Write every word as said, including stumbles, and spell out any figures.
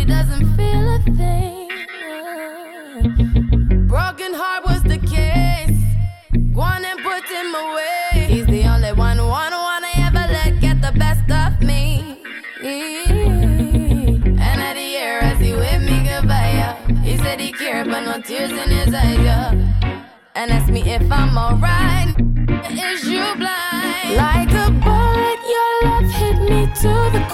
he doesn't feel a thing. Broken heart was the case. Go on and put him away. He's the only one, one, one I ever let get the best of me. And at the year as he with me goodbye, yeah. He said he cared but no tears in his eyes, yeah. And asked me if I'm alright. Is you blind? Like a bullet, your love hit me to the